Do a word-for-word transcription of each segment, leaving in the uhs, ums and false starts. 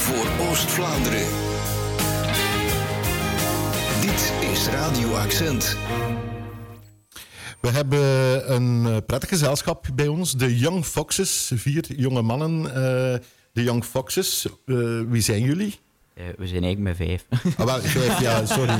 voor Oost-Vlaanderen. Dit is Radio Accent. We hebben een prettig gezelschap bij ons, de Young Foxes. Vier jonge mannen, uh, de Young Foxes. Uh, wie zijn jullie? Uh, we zijn eigenlijk met vijf. Ah, wel, vijf, ja, sorry.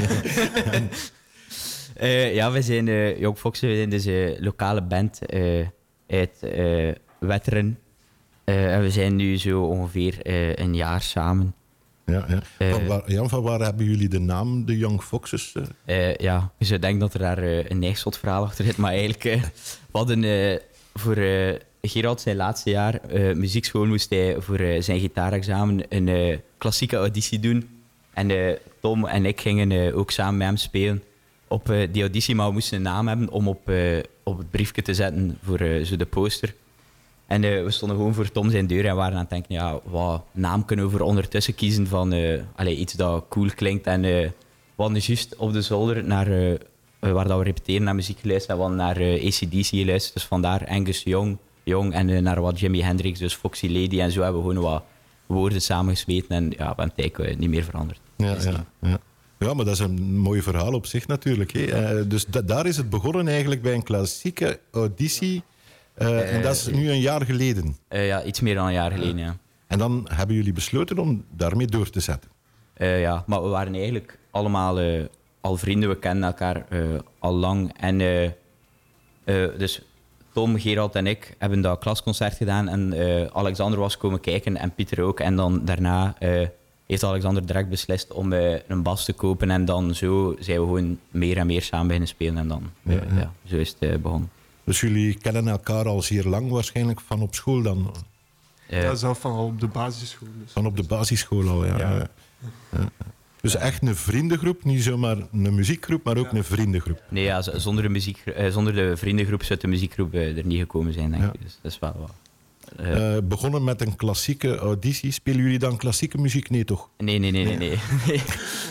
uh, ja, we zijn uh, Young Foxes, we zijn dus een lokale band uh, uit uh, Wetteren. Uh, en we zijn nu zo ongeveer uh, een jaar samen. Ja, ja. Uh, van, waar, Jan, van waar hebben jullie de naam, de Young Foxes? Uh? Uh, ja, dus ik denk dat er daar uh, een neigzot verhaal achter zit. Maar eigenlijk, uh, we hadden uh, voor uh, Gerald zijn laatste jaar uh, muziekschool moest hij voor uh, zijn gitaarexamen een uh, klassieke auditie doen. En uh, Tom en ik gingen uh, ook samen met hem spelen op uh, die auditie. Maar we moesten een naam hebben om op, uh, op het briefje te zetten voor uh, zo de poster. En uh, we stonden gewoon voor Tom zijn deur en waren aan het denken, ja, wat naam kunnen we voor ondertussen kiezen van uh, allez, iets dat cool klinkt. En uh, we hadden juist op de zolder, naar, uh, waar dat we repeteren, naar muziek geluisterd. En we hadden naar uh, A C D C geluisterd, dus vandaar Angus Young, Young en uh, naar wat Jimi Hendrix, dus Foxy Lady. En zo hebben we gewoon wat woorden samengesmeten en ja, we hebben het eigenlijk uh, niet meer veranderd. Ja, ja, ja. ja, maar dat is een mooi verhaal op zich natuurlijk. Hè. Uh, dus da- daar is het begonnen eigenlijk bij een klassieke auditie. Uh, uh, en dat is nu een jaar geleden. Uh, ja, iets meer dan een jaar geleden, ja. En dan hebben jullie besloten om daarmee door te zetten. Uh, ja, maar we waren eigenlijk allemaal uh, al vrienden. We kennen elkaar uh, al lang. En uh, uh, dus Tom, Gerald en ik hebben dat klasconcert gedaan. En uh, Alexander was komen kijken en Pieter ook. En dan daarna uh, heeft Alexander direct beslist om uh, een bas te kopen. En dan zo zijn we gewoon meer en meer samen beginnen spelen. En dan, uh, ja, ja. Ja, zo is het uh, begonnen. Dus jullie kennen elkaar al zeer lang, waarschijnlijk van op school dan? Uh, ja, zelf van al op de basisschool. Dus. Van op de basisschool al, ja. ja. ja. Dus echt een vriendengroep, niet zomaar een muziekgroep, maar ook ja. een vriendengroep. Nee, ja, zonder, de muziek, zonder de vriendengroep zou de muziekgroep er niet gekomen zijn, denk ja. ik. Dus dat is wel wat. Uh, uh, begonnen met een klassieke auditie. Spelen jullie dan klassieke muziek? Nee, toch? Nee, nee, nee, nee. nee. nee.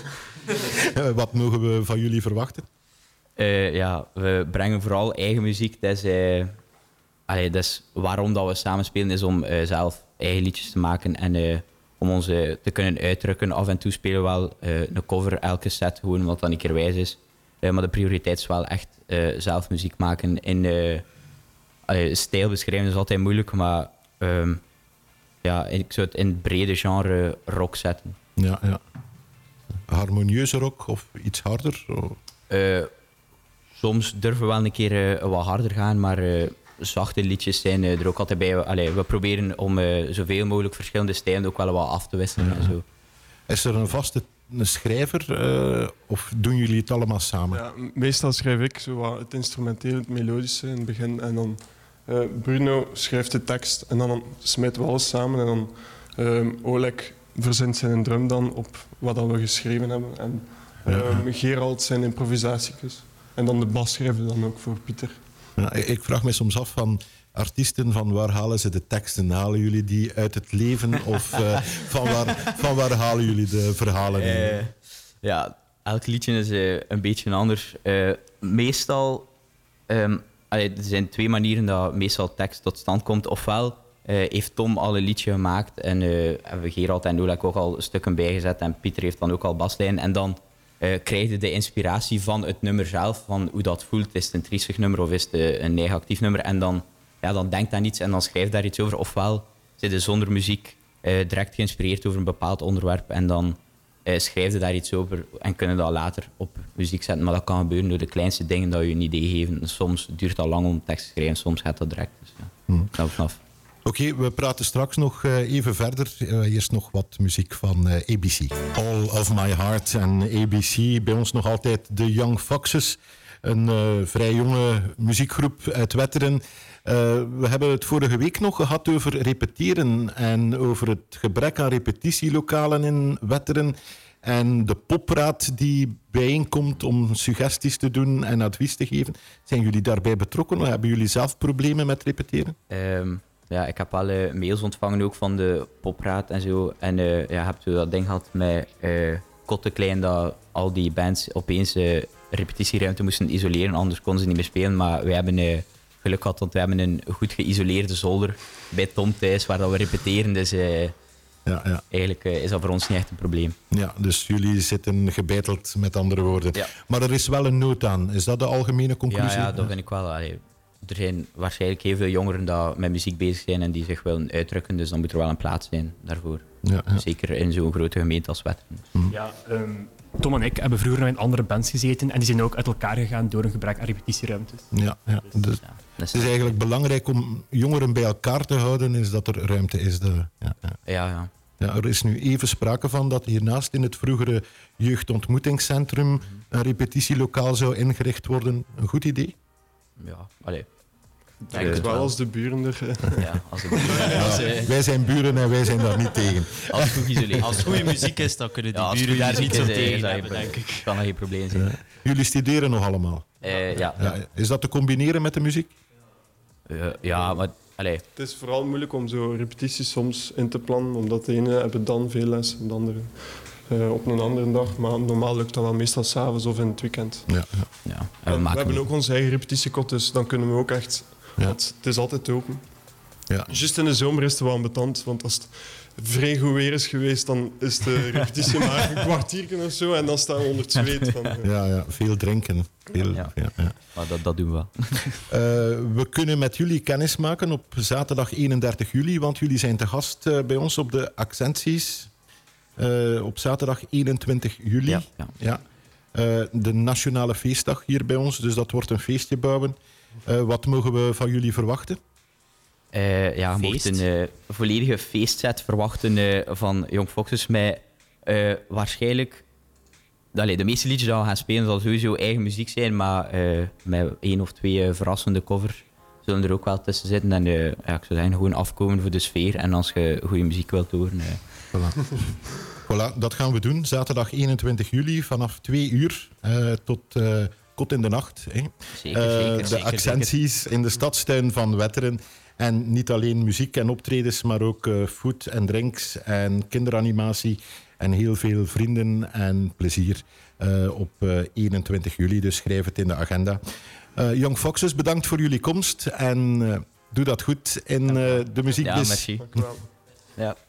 uh, wat mogen we van jullie verwachten? Uh, ja, we brengen vooral eigen muziek. Dat is, uh, allee, dat is waarom dat we samen spelen, is om uh, zelf eigen liedjes te maken en uh, om ons uh, te kunnen uitdrukken. Af en toe spelen we wel uh, een cover elke set, gewoon omdat dat een keer wijs is. Uh, maar de prioriteit is wel echt uh, zelf muziek maken. In uh, allee, stijl beschrijven is altijd moeilijk, maar um, ja, ik zou het in het brede genre rock zetten. Ja, ja. Harmonieuze rock of iets harder? Uh, Soms durven we wel een keer uh, wat harder gaan, maar uh, zachte liedjes zijn uh, er ook altijd bij. Allee, we proberen om uh, zoveel mogelijk verschillende stijlen ook wel wat af te wisselen. Ja. En zo. Is er een vaste een schrijver uh, of doen jullie het allemaal samen? Ja, meestal schrijf ik zo wat het instrumenteel, het melodische in het begin. En dan uh, Bruno schrijft de tekst en dan smijten we alles samen. En dan uh, Oleg verzint zijn drum dan op wat we geschreven hebben. En uh, ja. Gerald zijn improvisatiekes. En dan de bas schrijven dan ook voor Pieter. Ja, ik vraag me soms af van artiesten, van waar halen ze de teksten? Halen jullie die uit het leven of uh, van, waar, van waar halen jullie de verhalen in? Uh, ja, elk liedje is uh, een beetje anders. Uh, meestal, um, allee, er zijn twee manieren dat meestal tekst tot stand komt. Ofwel uh, heeft Tom al een liedje gemaakt en uh, hebben we Gerald en Oleg ook al stukken bijgezet en Pieter heeft dan ook al baslijn en dan Uh, krijg je de inspiratie van het nummer zelf, van hoe dat voelt. Is het een triestig nummer of is het een negatief nummer? En dan, ja, dan denkt hij iets en dan schrijft daar iets over. Ofwel zit je zonder muziek uh, direct geïnspireerd over een bepaald onderwerp en dan uh, schrijf je daar iets over en kunnen dat later op muziek zetten. Maar dat kan gebeuren door de kleinste dingen dat je een idee geven. Soms duurt dat lang om tekst te schrijven, soms gaat dat direct. Dus, ja, hmm. dat vanaf. Oké, okay, we praten straks nog uh, even verder. Uh, eerst nog wat muziek van uh, A B C. All of My Heart en A B C. Bij ons nog altijd de Young Foxes. Een uh, vrij jonge muziekgroep uit Wetteren. Uh, we hebben het vorige week nog gehad over repeteren en over het gebrek aan repetitielokalen in Wetteren. En de popraad die bijeenkomt om suggesties te doen en advies te geven. Zijn jullie daarbij betrokken? Hebben jullie zelf problemen met repeteren? Um... Ja, ik heb al uh, mails ontvangen ook van de popraad en zo. En uh, ja, heb je dat ding gehad met uh, Kotteklein, dat al die bands opeens uh, repetitieruimte moesten isoleren, anders konden ze niet meer spelen. Maar wij hebben uh, geluk gehad, want we hebben een goed geïsoleerde zolder bij Tom thuis, waar dat we repeteren. Dus uh, Ja, ja. Eigenlijk uh, is dat voor ons niet echt een probleem. Ja, dus jullie zitten gebeiteld, met andere woorden. Ja. Maar er is wel een nood aan. Is dat de algemene conclusie? Ja, ja dat vind ik wel. Allee, er zijn waarschijnlijk heel veel jongeren die met muziek bezig zijn en die zich willen uitdrukken, dus dan moet er wel een plaats zijn daarvoor. Ja, ja. Zeker in zo'n grote gemeente als Wetteren. Ja, um, Tom en ik hebben vroeger nog in andere bands gezeten en die zijn ook uit elkaar gegaan door een gebrek aan repetitieruimtes. Ja, ja. Dus, Ja, dat het is eigenlijk belangrijk om jongeren bij elkaar te houden, is dat er ruimte is. De, ja, ja. Ja, ja. Ja, er is nu even sprake van dat hiernaast in het vroegere jeugdontmoetingscentrum een repetitielokaal zou ingericht worden. Een goed idee? Ja, allee. Ik denk het wel als de buren er... Ja, als het, ja, als, uh, Wij zijn buren en wij zijn daar niet tegen. als het goed geïsoleerd Als het goede muziek is, dan kunnen die ja, als het buren daar goede niet zo muziek is, tegen is dat hebben, geen denk ik. Kan dat geen probleem zijn. Ja. Jullie studeren nog allemaal. Uh, ja, Ja, is dat te combineren met de muziek? uh, ja, maar allee. Het is vooral moeilijk om zo repetities soms in te plannen, omdat de ene hebben dan veel les en de andere uh, op een andere dag. Maar normaal lukt dat wel meestal 's avonds of in het weekend. Ja, ja. Ja, en En we, we maken hebben ook onze eigen repetitiekot, dus dan kunnen we ook echt... Ja. Want het is altijd open. Ja. Juist in de zomer is het wel ambetant, want als het vrij goed weer is geweest, dan is de repetitie maar een kwartiertje of zo en dan staan we onder het zweet. Van, uh, Ja, ja, veel drinken. Veel, ja. Ja. Ja, maar dat, dat doen we wel. Uh, we kunnen met jullie kennis maken op zaterdag eenendertig juli, want jullie zijn te gast uh, bij ons op de Accenties. Uh, op zaterdag eenentwintig juli. Ja, ja. Ja. Uh, de nationale feestdag hier bij ons, dus dat wordt een feestje bouwen. Uh, wat mogen we van jullie verwachten? Uh, ja, je mocht een uh, volledige feestset verwachten uh, van Young Foxes met uh, waarschijnlijk... Allee, de meeste liedjes die we gaan spelen zal sowieso eigen muziek zijn, maar uh, met één of twee uh, verrassende covers zullen er ook wel tussen zitten. En uh, ja, ik zou zeggen, gewoon afkomen voor de sfeer. En als je goede muziek wilt horen... Uh. Voilà. Voilà, dat gaan we doen. Zaterdag eenentwintig juli vanaf twee uur uh, tot uh, kot in de nacht. Hè. Zeker, Uh, zeker. de zeker, Accenties in de stadstuin van Wetteren. En niet alleen muziek en optredens, maar ook uh, food en drinks en kinderanimatie. En heel veel vrienden en plezier uh, op uh, eenentwintig juli. Dus schrijf het in de agenda. Uh, Young Foxes, bedankt voor jullie komst. En uh, doe dat goed in uh, de muziekbis. Ja, merci. dank u wel. Ja.